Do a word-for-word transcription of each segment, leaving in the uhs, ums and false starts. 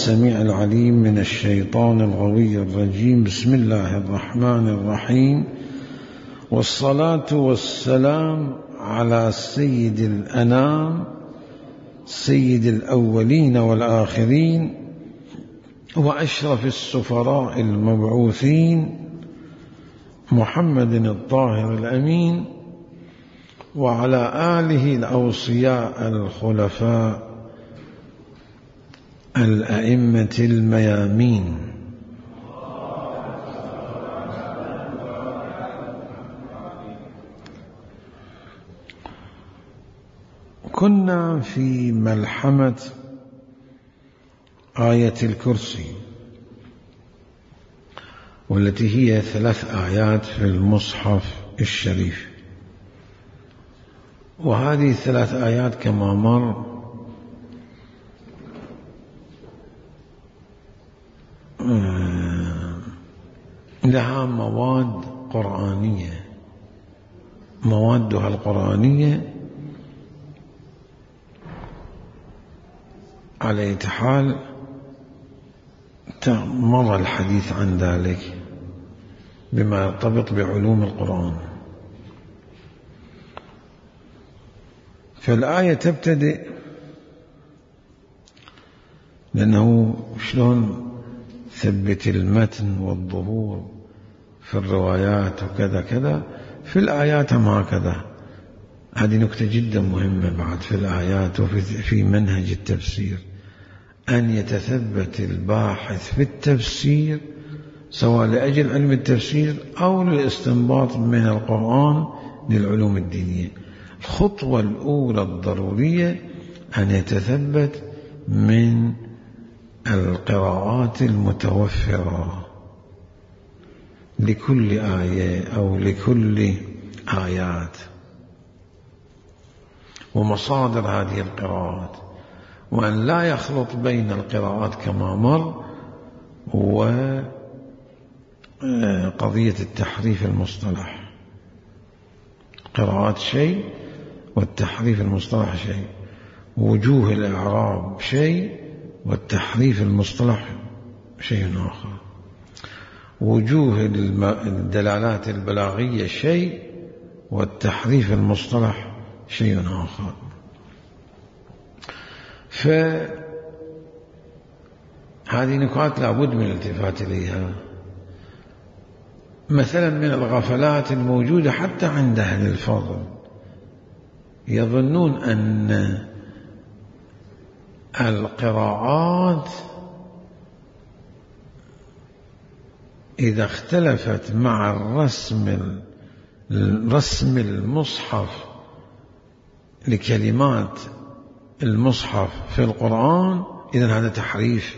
السميع العليم من الشيطان الغوي الرجيم. بسم الله الرحمن الرحيم، والصلاة والسلام على سيد الأنام سيد الأولين والآخرين وأشرف السفراء المبعوثين محمد الطاهر الأمين، وعلى آله الأوصياء الخلفاء الأئمة الميامين. كنا في ملحمة آية الكرسي، والتي هي ثلاث آيات في المصحف الشريف، وهذه الثلاث آيات كما مر لها مواد قرآنية، موادها القرآنية على أي حال مر الحديث عن ذلك بما يرتبط بعلوم القرآن. فالآية تبتدئ، لأنه شلون ثبت المتن والظهور في الروايات وكذا كذا، في الآيات هم هكذا. هذه نكتة جدا مهمة بعد في الآيات وفي منهج التفسير، أن يتثبت الباحث في التفسير سواء لأجل علم التفسير أو للاستنباط من القرآن للعلوم الدينية. الخطوة الأولى الضرورية أن يتثبت من القراءات المتوفرة لكل آية أو لكل آيات، ومصادر هذه القراءات، وأن لا يخلط بين القراءات كما مر وقضية التحريف المصطلح. قراءات شيء والتحريف المصطلح شيء، وجوه الإعراب شيء والتحريف المصطلح شيء آخر، وجوه الدلالات البلاغية شيء والتحريف المصطلح شيء آخر. فهذه نكات لابد من الالتفات إليها. مثلا من الغفلات الموجودة حتى عند أهل الفضل، يظنون أن القراءات إذا اختلفت مع الرسم رسم المصحف لكلمات المصحف في القرآن إذن هذا تحريف.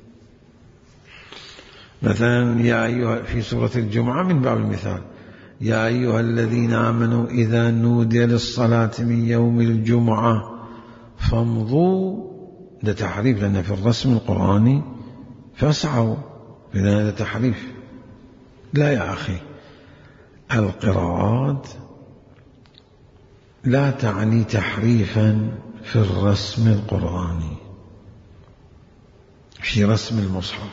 مثلا يا أيها في سورة الجمعة من باب المثال، يا أيها الذين آمنوا إذا نودي للصلاة من يوم الجمعة فامضوا، ده تحريف لأن في الرسم القرآني فاسعوا، إذن هذا تحريف. لا يا أخي، القراءات لا تعني تحريفا في الرسم القرآني، في رسم المصحف.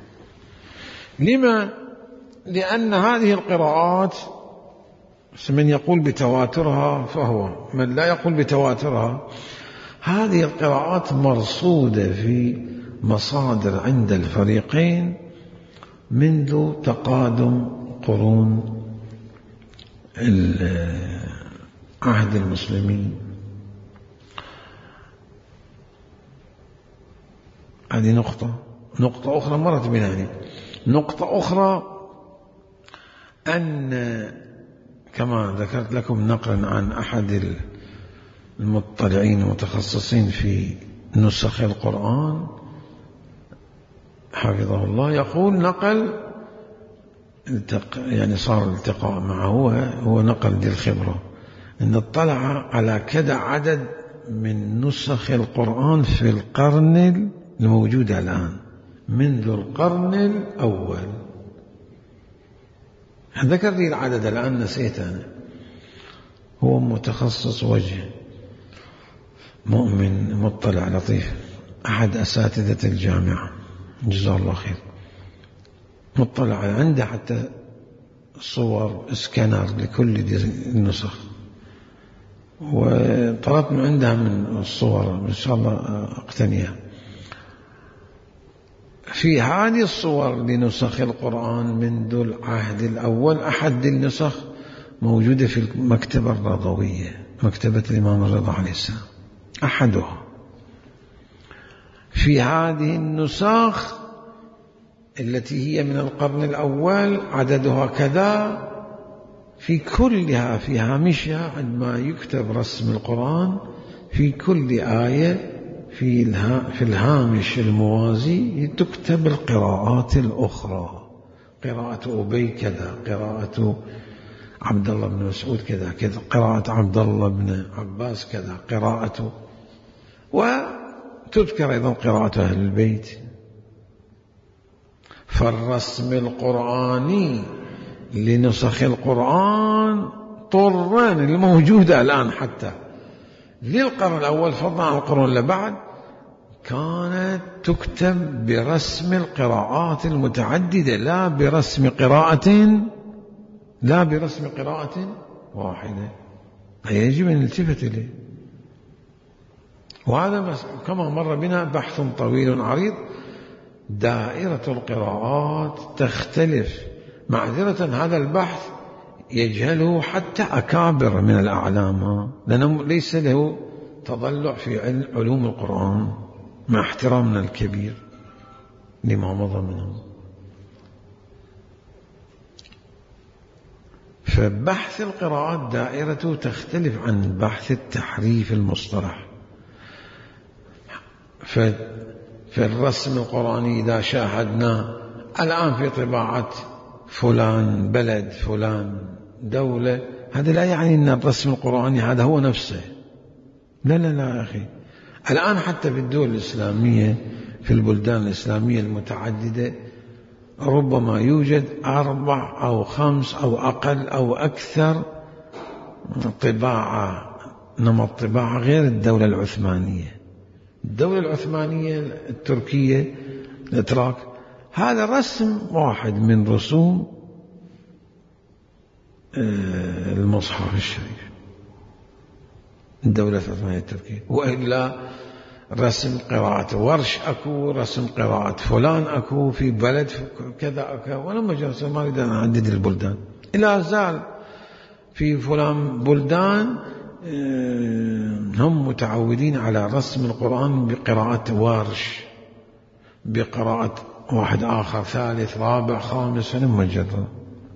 لما؟ لأن هذه القراءات من يقول بتواترها فهو، من لا يقول بتواترها، هذه القراءات مرصودة في مصادر عند الفريقين منذ تقادم قرون عهد المسلمين. هذه نقطة. نقطة أخرى مرت بنا يعني. نقطة أخرى أن كما ذكرت لكم نقلا عن أحد المطلعين المتخصصين في نسخ القرآن حفظه الله، يقول نقل يعني صار الالتقاء معه، هو, هو نقل دي الخبرة، أن اطلع على كذا عدد من نسخ القرآن في القرن الموجود الآن منذ القرن الأول. ذكر لي العدد الآن نسيت أنا. هو متخصص وجه، مؤمن مطلع لطيف، أحد أساتذة الجامعة. جزاه الله خير. مطلع عنده حتى صور اسكانر لكل النسخ، وطلبت من عندها من الصور إن شاء الله أقتنيها. في هذه الصور لنسخ القرآن منذ العهد الأول أحد النسخ موجودة في المكتبة الرضوية، مكتبة الإمام الرضا عليه السلام، أحدها. في هذه النسخ التي هي من القرن الأول عددها كذا، في كلها في هامشها عندما يكتب رسم القرآن في كل آية في في الهامش الموازي تكتب القراءات الأخرى، قراءة أبي كذا، قراءة عبد الله بن مسعود كذا كذا، قراءة عبد الله بن عباس كذا، قراءة، وتذكر أيضا قراءة أهل البيت. فالرسم القرآني لنسخ القرآن طران الموجودة الآن حتى للقرن الأول فضلا عن القرن اللي بعد كانت تكتب برسم القراءات المتعددة، لا برسم قراءة لا برسم قراءة واحدة. يجب أن نلتفت إليه. وهذا كما مر بنا بحث طويل عريض. دائرة القراءات تختلف. معذرة هذا البحث يجهله حتى أكابر من الأعلام، لأنه ليس له تضلع في علوم القرآن مع احترامنا الكبير لما مضى منهم. فبحث القراءات دائرته تختلف عن بحث التحريف المصطلح. في الرسم القرآني إذا شاهدنا الآن في طباعة فلان بلد فلان دولة، هذا لا يعني أن الرسم القرآني هذا هو نفسه، لا لا لا يا أخي. الآن حتى في الدول الإسلامية في البلدان الإسلامية المتعددة ربما يوجد أربع أو خمس أو أقل أو أكثر طباعة، نمط طباعة غير الدولة العثمانية. الدولة العثمانية التركية الأتراك هذا رسم واحد من رسوم المصحف الشريف، الدولة العثمانية التركية. وإلا رسم قراءة ورش أكو، رسم قراءة فلان أكو في بلد كذا أكو. وأنا مجرد ما أريد أن أعدد البلدان، إلا زال في فلان بلدان هم متعودين على رسم القرآن بقراءة ورش، بقراءة واحد آخر ثالث رابع خامس، أنا مجرد.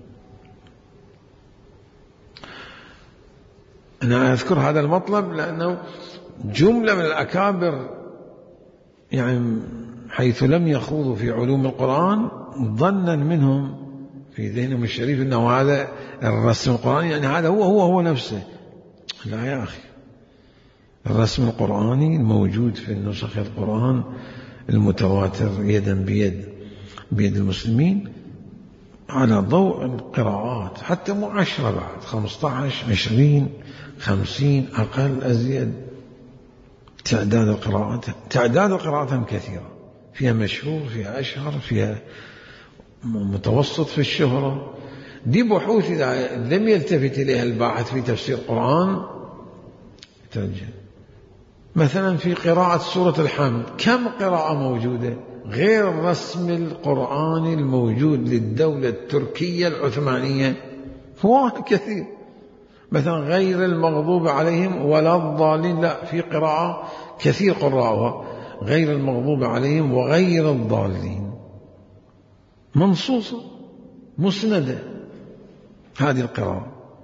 أنا أذكر هذا المطلب لأنه جملة من الأكابر يعني حيث لم يخوضوا في علوم القرآن ظنا منهم في ذهنهم الشريف أنه هذا الرسم القرآني يعني هذا هو هو هو نفسه. لا يا أخي، الرسم القرآني الموجود في نسخ القرآن المتواتر يدا بيد بيد المسلمين على ضوء القراءات، حتى مو عشرة بعد، خمسة عشر عشرين خمسين أقل أزيد. تعداد القراءات تعداد القراءات كثيرة، فيها مشهور، فيها أشهر، فيها متوسط في الشهرة. دي بحوث إذا لم يلتفت إليها الباحث في تفسير القرآن ترجع. مثلا في قراءة سورة الحمد كم قراءة موجودة غير الرسم القرآني الموجود للدولة التركية العثمانية؟ هو كثير. مثلا غير المغضوب عليهم ولا الضالين، لا، في قراءة كثير قراءها غير المغضوب عليهم وغير الضالين، منصوصة مسندة هذه القراءة.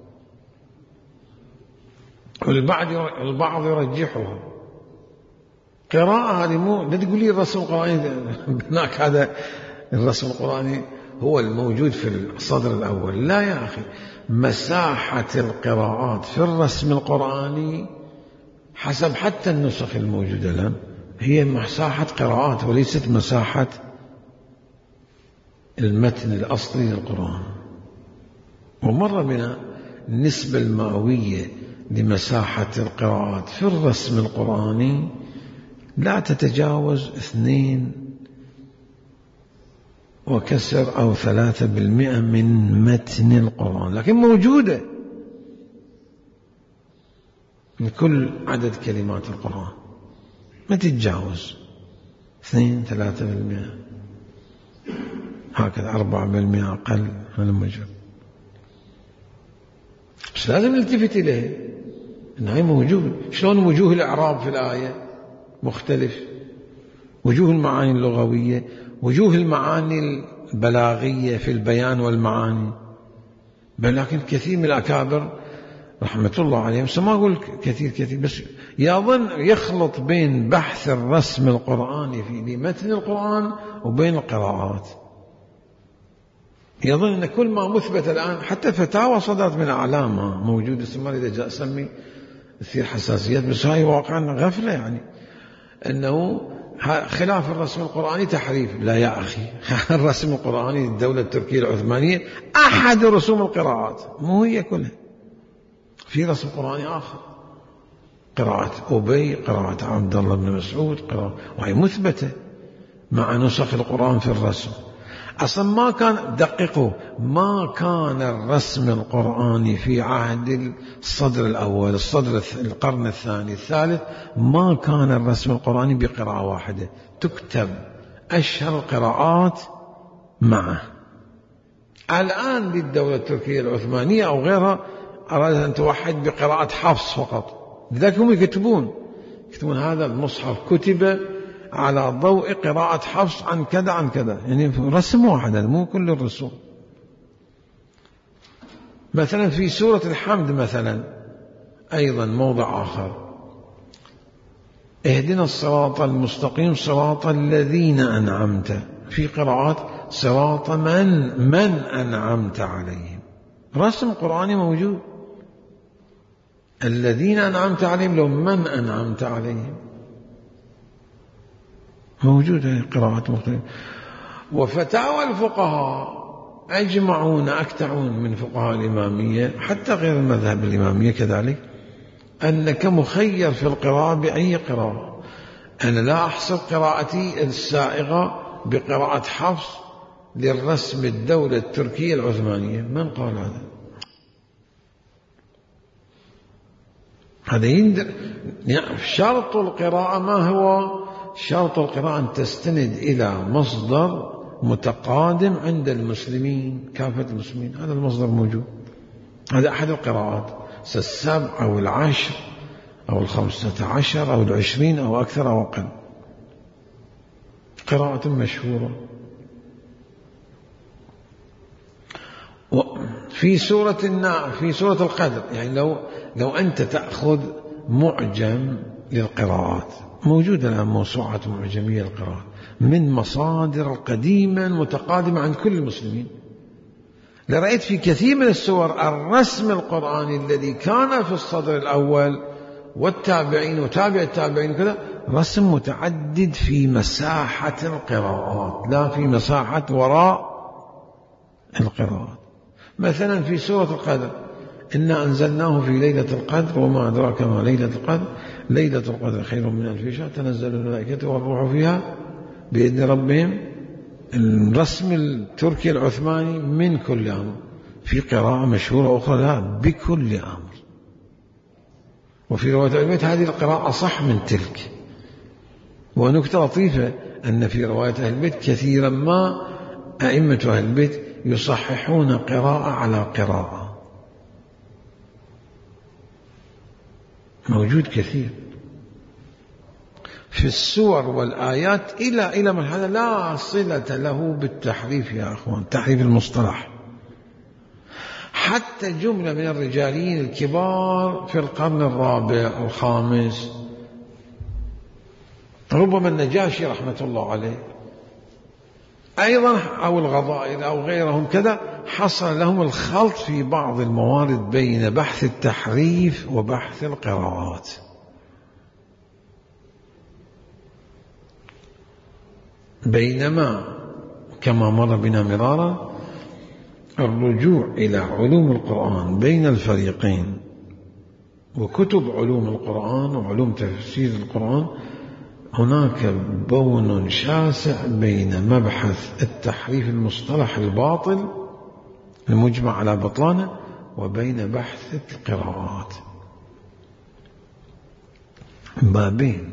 والبعض البعض يرجحها قراءة هذه. مو لا تقول لي الرسم القرآني هناك هذا الرسم القرآني هو الموجود في الصدر الأول. لا يا أخي، مساحة القراءات في الرسم القرآني حسب حتى النسخ الموجودة الآن هي مساحة قراءات وليست مساحة المتن الأصلي للقرآن. ومر بنا النسبة المئوية لمساحة القراءات في الرسم القرآني لا تتجاوز اثنين وكسر أو ثلاثة بالمئة من متن القرآن، لكن موجودة من كل عدد كلمات القرآن، ما تتجاوز اثنين ثلاثة بالمئة، هكذا أربعة بالمئة أقل من المجرد. بس لازم نلتفت إليه إنه موجود. شلون وجوه الإعراب في الآية مختلف، وجوه المعاني اللغوية، وجوه المعاني البلاغية في البيان والمعاني. بل لكن كثير من الأكابر رحمة الله عليهم، ما أقول كثير كثير، بس يظن يخلط بين بحث الرسم القرآني في متن القرآن وبين القراءات. يظن أن كل ما مثبت الآن، حتى فتاوى صدرت من أعلامها موجود، اسمها إذا جاء سمي تصير حساسيات، بس هاي واقعا غفلة، يعني أنه خلاف الرسم القرآني تحريف. لا يا أخي، الرسم القرآني الدولة التركية العثمانية أحد رسوم القراءات، مو هي كلها. في رسم قرآني آخر، قراءة أبي، قراءة عبد الله بن مسعود، قراءة، وهي مثبتة مع نسخ القرآن في الرسم. أصلا ما كان، دققوا، ما كان الرسم القرآني في عهد الصدر الأول، الصدر القرن الثاني الثالث، ما كان الرسم القرآني بقراءة واحدة، تكتب أشهر القراءات معه. الآن للدولة التركية العثمانية أو غيرها أرادت أن توحد بقراءة حفص فقط، لذلك هم يكتبون يكتبون هذا المصحف كتب على ضوء قراءة حفص عن كذا عن كذا، يعني رسم واحد، مو كل الرسوم. مثلا في سورة الحمد مثلا أيضا موضع آخر، اهدنا الصراط المستقيم صراط الذين أنعمت، في قراءات صراط من من أنعمت عليهم، رسم قرآني موجود. الذين أنعمت عليهم لو من أنعمت عليهم، موجودة قراءات مختلفة. وفتاوى الفقهاء أجمعون أكتعون من فقهاء الإمامية حتى غير المذهب الإمامية كذلك، أنك مخير في القراءة بأي قراءة. أنا لا أحصر قراءتي السائغة بقراءة حفص للرسم الدولة التركية العثمانية، من قال هذا؟ هذا يندر. يعني شرط القراءة ما هو؟ شرط القراءة أن تستند إلى مصدر متقادم عند المسلمين، كافة المسلمين، هذا المصدر موجود. هذا أحد القراءات، السبع أو العشر أو الخمسة عشر أو العشرين أو أكثر أو أقل، قراءة مشهورة. في سورة النا في سورة القدر، يعني لو لو أنت تأخذ معجم للقراءات، موجودة الآن موسوعة معجمية للقراءات من مصادر قديمة متقادمة عن كل المسلمين، لرأيت في كثير من السور الرسم القرآني الذي كان في الصدر الأول والتابعين وتابع التابعين وكذا، رسم متعدد في مساحة القراءات، لا في مساحة وراء القراءات. مثلا في سورة القدر، إنا أنزلناه في ليلة القدر وما أدراك ما ليلة القدر، ليلة القدر خير من ألف شهر، تنزل الملائكة والروح فيها بإذن ربهم. الرسم التركي العثماني من كل أمر، في قراءة مشهورة أخرى لا بكل أمر. وفي رواية أهل البيت هذه القراءة أصح من تلك. ونكتة لطيفة أن في رواية أهل البيت كثيرا ما أئمة أهل البيت يصححون قراءة على قراءة، موجود كثير في السور والآيات إلى إلى من هذا لا صلة له بالتحريف يا أخوان، تحريف المصطلح. حتى جملة من الرجاليين الكبار في القرن الرابع الخامس، ربما النجاشي رحمة الله عليه أيضا أو الغضائر أو غيرهم كذا، حصل لهم الخلط في بعض الموارد بين بحث التحريف وبحث القراءات. بينما كما مر بنا مرارا الرجوع إلى علوم القرآن بين الفريقين وكتب علوم القرآن وعلوم تفسير القرآن هناك بون شاسع بين مبحث التحريف المصطلح الباطل المجمع على بطلانه وبين بحث القراءات، بابين.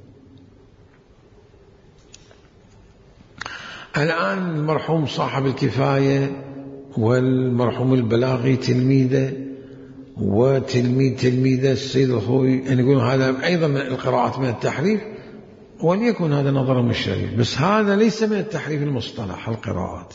الآن المرحوم صاحب الكفاية والمرحوم البلاغي تلميذه وتلميذ تلميذه السيد الخوي، يعني يقولون هذا أيضا من القراءات من التحريف، وليكن هذا نظرهم الشريف، بس هذا ليس من التحريف المصطلح. القراءات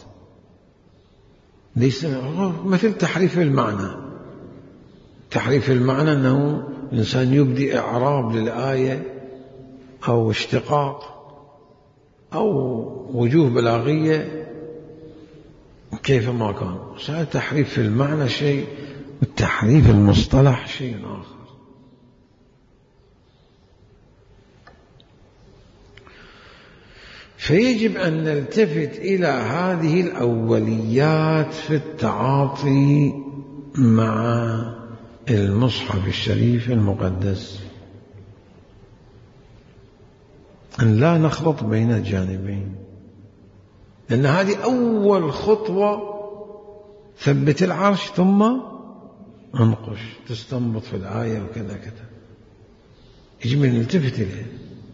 ليس مثل تحريف المعنى. تحريف المعنى أنه الإنسان يبدي إعراب للآية أو اشتقاق أو وجوه بلاغية كيفما كان. هذا تحريف في المعنى شيء، والتحريف المصطلح شيء آخر. فيجب أن نلتفت إلى هذه الأوليات في التعاطي مع المصحف الشريف المقدس، أن لا نخلط بين الجانبين، لأن هذه أول خطوة. ثبت العرش ثم انقش، تستنبط في الآية وكذا كذا، يجب أن نلتفت إليه.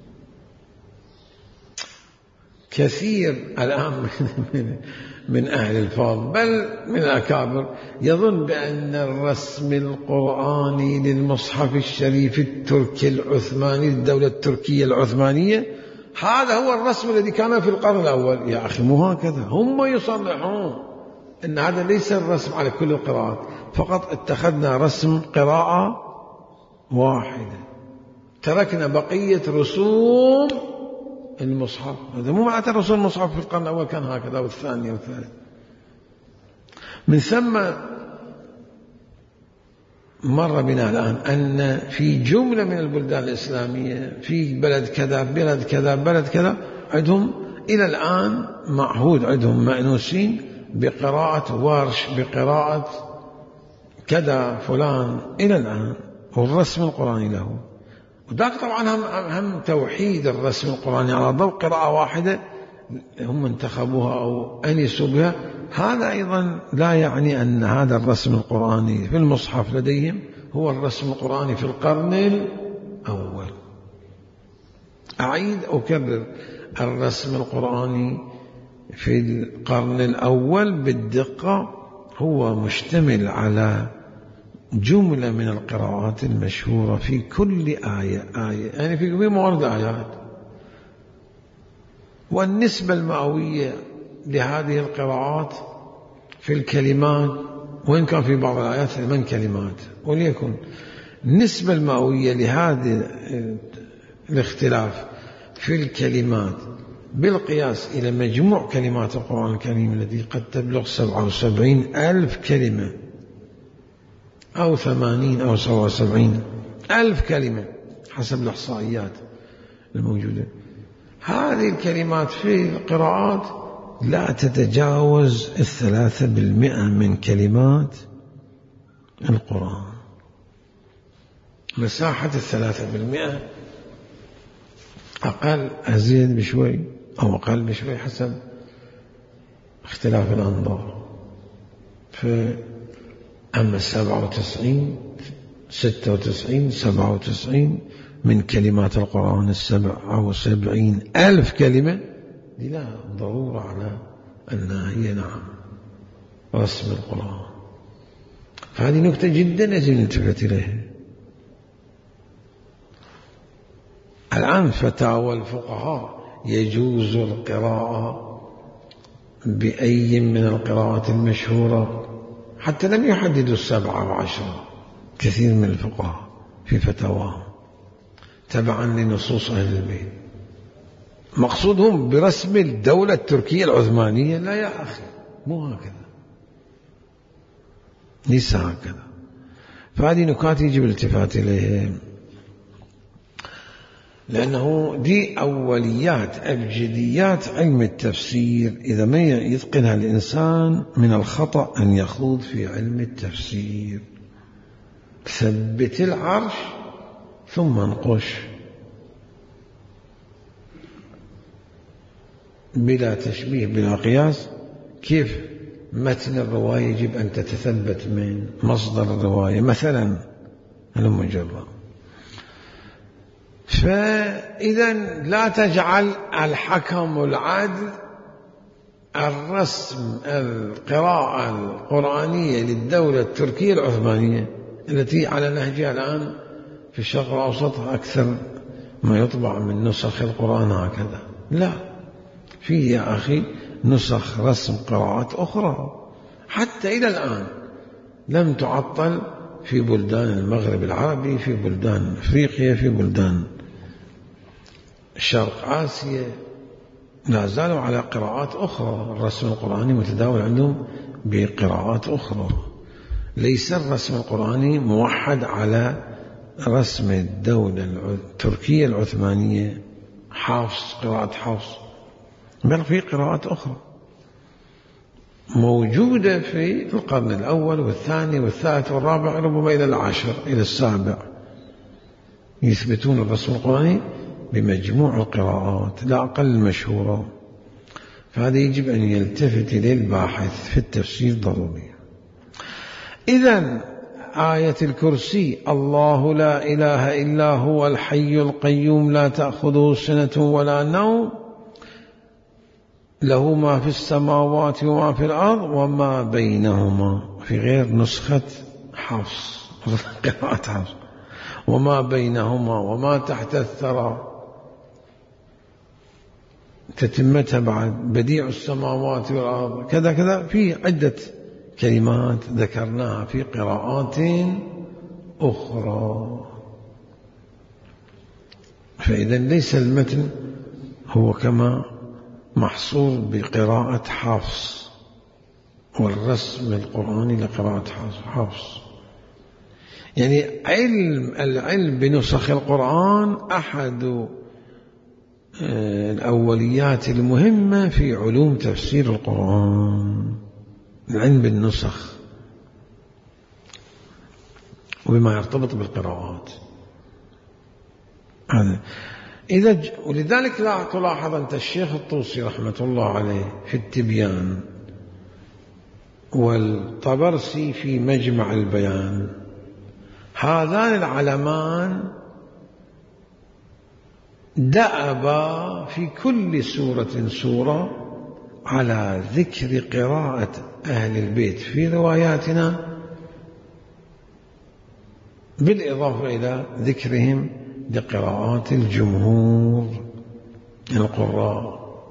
كثير الآن من, من أهل الفاضل بل من الأكابر يظن بأن الرسم القرآني للمصحف الشريف التركي العثماني للدولة التركية العثمانية هذا هو الرسم الذي كان في القرن الأول. يا أخي مو هكذا، هم يصرحون أن هذا ليس الرسم على كل القراءات، فقط اتخذنا رسم قراءة واحدة، تركنا بقية رسوم المصحف. هذا مو معناته رسوم المصحف في القرن الأول كان هكذا والثاني والثالث. من ثم مر بنا الآن أن في جملة من البلدان الإسلامية في بلد كذا بلد كذا بلد كذا عندهم إلى الآن معهود، عندهم مأنوسين بقراءة ورش، بقراءة كذا فلان إلى الآن، والرسم القرآني له. وذاك طبعا هم, هم توحيد الرسم القرآني على ضوء قراءة واحدة هم انتخبوها أو أنسوا بها. هذا أيضا لا يعني أن هذا الرسم القرآني في المصحف لديهم هو الرسم القرآني في القرن الأول. أعيد أكرر، الرسم القرآني في القرن الأول بالدقة هو مشتمل على جملة من القراءات المشهورة في كل آية آية، يعني في موارد آيات. والنسبة المئوية لهذه القراءات في الكلمات، وإن كان في بعض الآيات ثمان كلمات، وليكن النسبة المئوية لهذا الاختلاف في الكلمات بالقياس إلى مجموع كلمات القرآن الكريم التي قد تبلغ سبعة وسبعين ألف كلمة أو ثمانين أو سبعة وسبعين ألف كلمة حسب الإحصائيات الموجودة. هذه الكلمات في القراءات لا تتجاوز الثلاثة بالمئة من كلمات القرآن. مساحة الثلاثة بالمئة أقل أزيد بشوي أو أقل بشوي حسب اختلاف الأنظار. فأما السبعة وتسعين ستة وتسعين سبعة وتسعين من كلمات القرآن السبعة وسبعين ألف كلمة دي لا ضرورة على أنها هي نعم رسم القرآن. فهذه نكتة جدا يجب نلتفت إليها. الآن فتاوى الفقهاء يجوز القراءة بأي من القراءات المشهورة، حتى لم يحددوا السبعة وعشرة كثير من الفقهاء في فتاواهم تبعا لنصوص أهل البيت. مقصودهم برسم الدولة التركية العثمانية؟ لا يا أخي، مو هكذا، ليس هكذا. فهذه نكات يجب الالتفات إليها، لأنه دي أوليات أبجديات علم التفسير. إذا ما يتقنها الإنسان من الخطأ أن يخوض في علم التفسير. ثبت العرش ثم انقش. بلا تشبيه بلا قياس. كيف متن الرواية يجب أن تتثبت من مصدر الرواية مثلا المجرد. فإذا لا تجعل الحكم والعدل الرسم القراءة القرآنية للدولة التركية العثمانية التي على نهجها الآن في الشرق الأوسط أكثر ما يطبع من نسخ القرآن هكذا. لا، في يا أخي نسخ رسم قراءات أخرى حتى إلى الآن لم تعطل في بلدان المغرب العربي، في بلدان أفريقيا، في بلدان شرق آسيا، لا زالوا على قراءات أخرى. الرسم القرآني متداول عندهم بقراءات أخرى. ليس الرسم القرآني موحد على رسم الدولة التركية العثمانية حافظ، قراءة حافظ، بل في قراءات أخرى موجودة في القرن الأول والثاني والثالث والرابع، ربما إلى العاشر إلى السابع، يثبتون الرسم القرآني بمجموع القراءات لا أقل مشهورة. فهذا يجب أن يلتفت إليه الباحث في التفسير ضروري. إذن آية الكرسي: الله لا إله إلا هو الحي القيوم لا تأخذه سنة ولا نوم له ما في السماوات وما في الأرض وما بينهما، في غير نسخة حفص قراءة حفص، وما بينهما وما تحت الثرى، تتمتها بعد بديع السماوات والأرض كذا كذا، في عدة كلمات ذكرناها في قراءات أخرى. فإذا ليس المتن هو كما محصور بقراءة حفص والرسم القرآني لقراءة حفص. يعني علم العلم بنسخ القرآن أحد الأوليات المهمة في علوم تفسير القرآن، العلم بالنسخ وبما يرتبط بالقراءات. هذا إذا ج... ولذلك لا تلاحظ أنت الشيخ الطوسي رحمة الله عليه في التبيان والطبرسي في مجمع البيان، هذان العلمان دأبا في كل سورة سورة على ذكر قراءة أهل البيت في رواياتنا، بالإضافة إلى ذكرهم لقراءات الجمهور القراء.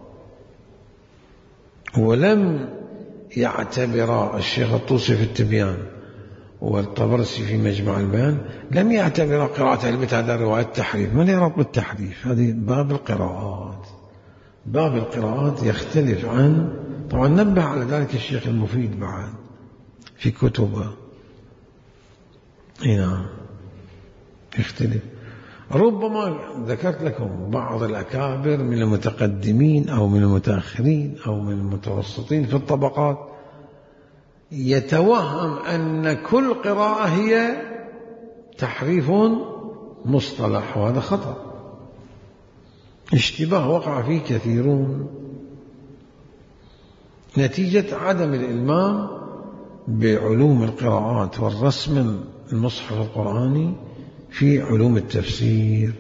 ولم يعتبر الشيخ الطوسي في التبيان والطبرسي في مجمع البيان لم يعتبر قراءة أهل البيت هذا رواية تحريف. من يرد بالتحريف؟ هذه باب القراءات. باب القراءات يختلف عن، طبعا نبه على ذلك الشيخ المفيد بعد في كتبه، نعم يختلف. ربما ذكرت لكم بعض الأكابر من المتقدمين أو من المتأخرين أو من المتوسطين في الطبقات يتوهم أن كل قراءة هي تحريف مصطلح، وهذا خطأ، اشتباه وقع فيه كثيرون نتيجة عدم الإلمام بعلوم القراءات والرسم المصحف القرآني في علوم التفسير.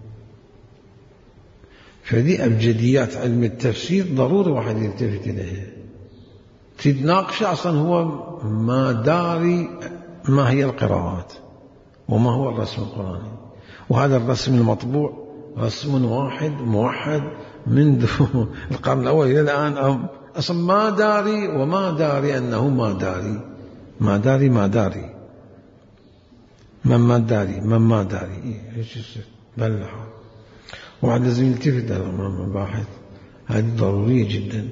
فدي أبجديات علم التفسير ضروري واحد يلتفت إليها. تتناقش أصلا هو ما داري ما هي القراءات وما هو الرسم القرآني، وهذا الرسم المطبوع رسم واحد موحد منذ القرن الأول إلى الآن، أصلا ما داري وما داري أنه ما داري ما داري ما داري من ما داري من ما داري ايش يصير بلح. وعد لازم يلتفت أمام الباحث، هذه ضرورية جدا.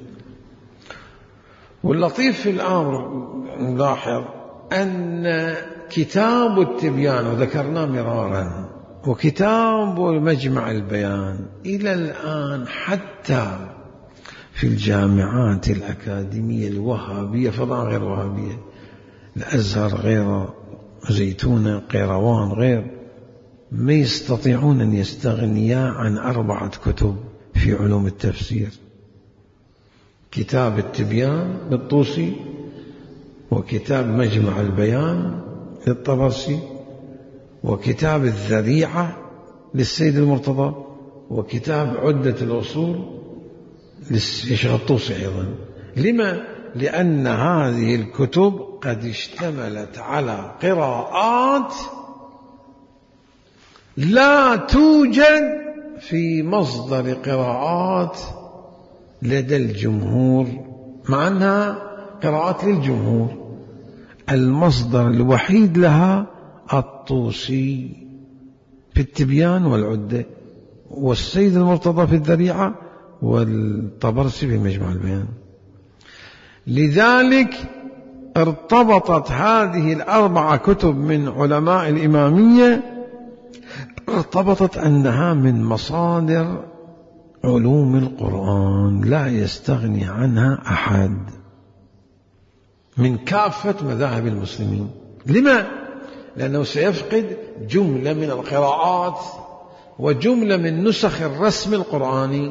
واللطيف في الأمر نلاحظ أن كتاب التبيان وذكرناه مرارا وكتاب مجمع البيان إلى الآن حتى في الجامعات الأكاديمية الوهابية، فضاء غير وهابية، الأزهر غير زيتونة قيروان غير، ما يستطيعون أن يستغنيا عن أربعة كتب في علوم التفسير كتاب التبيان للطوسي، وكتاب مجمع البيان للطبرسي، وكتاب الذريعة للسيد المرتضى، وكتاب عدة الأصول للشيخ الطوسي أيضا. لما؟ لأن هذه الكتب قد اشتملت على قراءات لا توجد في مصدر قراءات لدى الجمهور، مع أنها قراءات للجمهور. المصدر الوحيد لها الطوسي في التبيان والعدة، والسيد المرتضى في الذريعة، والطبرسي في مجمع البيان. لذلك ارتبطت هذه الأربعة كتب من علماء الإمامية، ارتبطت أنها من مصادر علوم القرآن لا يستغني عنها أحد من كافة مذاهب المسلمين. لما؟ لأنه سيفقد جملة من القراءات وجملة من نسخ الرسم القرآني.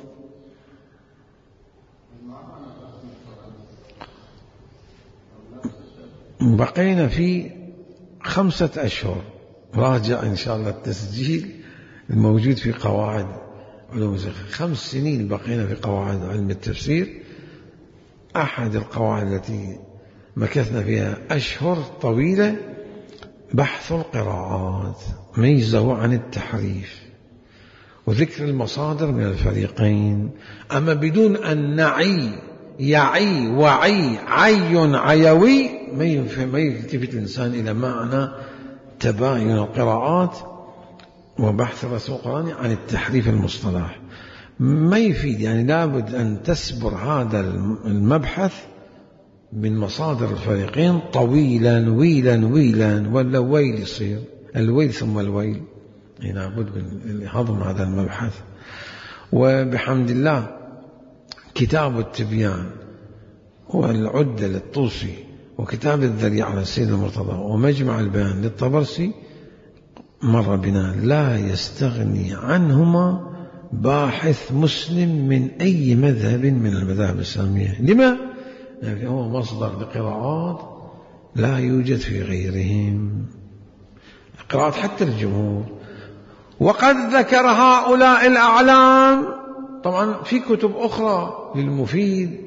بقينا في خمسة أشهر، راجع إن شاء الله التسجيل الموجود في قواعد علوم الفقه. خمس سنين بقينا في قواعد علم التفسير. أحد القواعد التي مكثنا فيها أشهر طويلة بحث القراءات، ميزه عن التحريف، وذكر المصادر من الفريقين، أما بدون أن نعي يعي وعي عي عيوي ما يلتفت الإنسان إلى معنى تباين القراءات وبحث الرسم القرآني عن التحريف المصطلح. ما يفيد، يعني لابد أن تسبر هذا المبحث من مصادر الفريقين طويلا ويلا ويلا، ولا ويل يصير الويل ثم الويل. لابد من هضم هذا المبحث. وبحمد الله كتاب التبيان والعدة للطوسي، وكتاب الذريعة على السيد المرتضى، ومجمع البيان للطبرسي مر بنا لا يستغني عنهما باحث مسلم من أي مذهب من المذاهب الإسلامية. لما؟ يعني هو مصدر لقراءات لا يوجد في غيرهم، قراءات حتى الجمهور. وقد ذكر هؤلاء الأعلام، طبعا في كتب أخرى للمفيد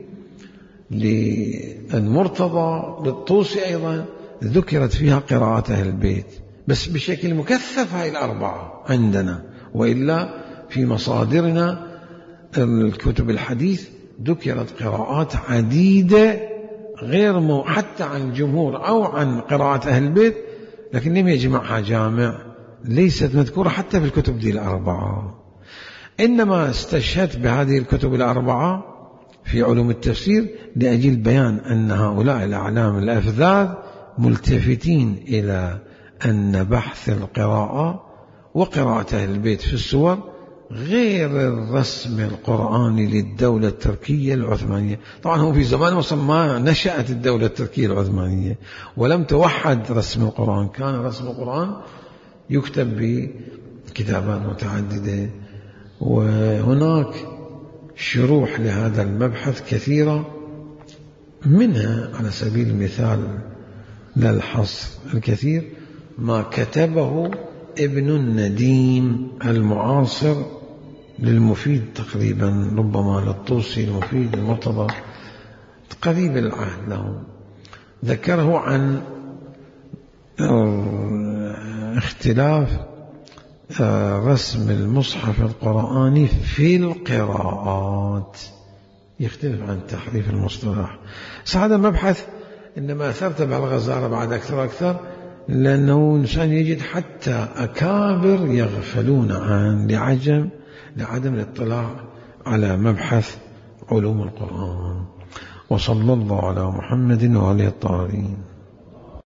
للمرتضى للطوسي أيضا ذكرت فيها قراءات أهل البيت، بس بشكل مكثف هاي الأربعة عندنا، وإلا في مصادرنا الكتب الحديث ذكرت قراءات عديدة غير مو حتى عن الجمهور أو عن قراءات أهل البيت، لكن لم يجمعها جامع، ليست مذكورة حتى في الكتب دي الأربعة. إنما استشهدت بهذه الكتب الأربعة في علوم التفسير لأجل بيان أن هؤلاء الأعلام الأفذاذ ملتفتين إلى أن بحث القراءة وقراءة أهل البيت في السور غير الرسم القرآني للدولة التركية العثمانية. طبعا هو في زمان مصر ما نشأت الدولة التركية العثمانية ولم توحد رسم القرآن، كان رسم القرآن يكتب بكتابات متعددة، وهناك شروح لهذا المبحث كثيرة، منها على سبيل المثال لا الحصر الكثير ما كتبه ابن النديم المعاصر للمفيد تقريبا، ربما للطوسي المفيد المرتضى قريب العهد لهم، ذكره عن اختلاف رسم المصحف القرآني في القراءات، يختلف عن تحريف المصطلح. هذا مبحث إنما أثرت بالغزارة بعد أكثر وأكثر، لأنه إنسان يجد حتى أكابر يغفلون عن لعجم لعدم الاطلاع على مبحث علوم القرآن. وصلى الله على محمد وآله الطاهرين.